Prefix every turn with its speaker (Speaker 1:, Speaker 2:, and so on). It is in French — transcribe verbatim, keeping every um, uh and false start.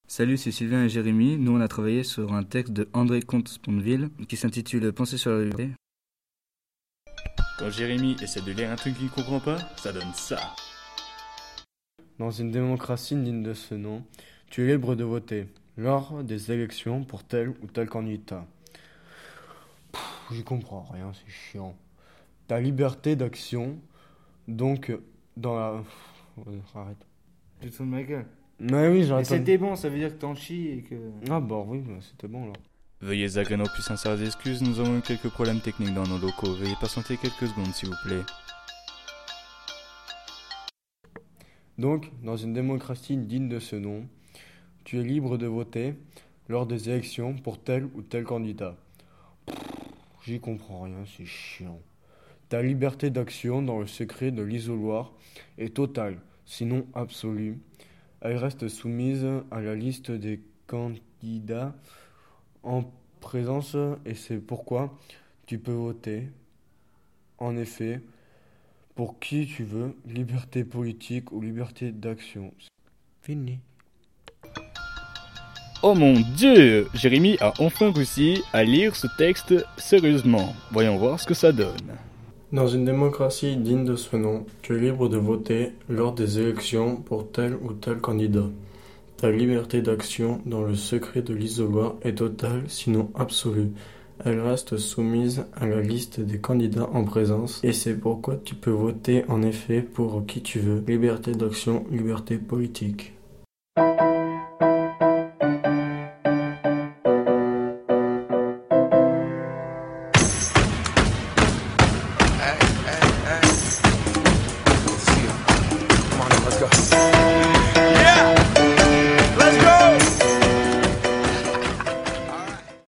Speaker 1: Salut, c'est Sylvain et Jérémy. Nous, on a travaillé sur un texte de André Comte-Sponville qui s'intitule Penser sur la liberté.
Speaker 2: Quand Jérémy essaie de lire un truc qu'il comprend pas, ça donne ça.
Speaker 3: Dans une démocratie digne de ce nom, tu es libre de voter lors des élections pour tel ou tel candidat. Pff, j'y comprends rien, c'est chiant. Ta liberté d'action, donc, dans la... Ouais, arrête.
Speaker 4: Tu te fous de ma gueule.
Speaker 3: Mais oui,
Speaker 4: Mais
Speaker 3: j'arrête.
Speaker 4: c'était bon, ça veut dire que t'en chies et que...
Speaker 3: Ah bah oui, bah, c'était bon là.
Speaker 2: Veuillez agréer nos plus sincères excuses, nous avons eu quelques problèmes techniques dans nos locaux. Veuillez patienter quelques secondes s'il vous plaît.
Speaker 3: Donc, dans une démocratie digne de ce nom, tu es libre de voter lors des élections pour tel ou tel candidat. Pff, j'y comprends rien, c'est chiant. Ta liberté d'action dans le secret de l'isoloir est totale, sinon absolue. Elle reste soumise à la liste des candidats en présence et c'est pourquoi tu peux voter, en effet, pour qui tu veux, liberté politique ou liberté d'action. Fini.
Speaker 2: Oh mon Dieu! Jérémy a enfin réussi à lire ce texte sérieusement. Voyons voir ce que ça donne.
Speaker 5: Dans une démocratie digne de ce nom, tu es libre de voter lors des élections pour tel ou tel candidat. Ta liberté d'action dans le secret de l'isoloir est totale, sinon absolue. Elle reste soumise à la liste des candidats en présence et c'est pourquoi tu peux voter en effet pour qui tu veux. Liberté d'action, liberté politique.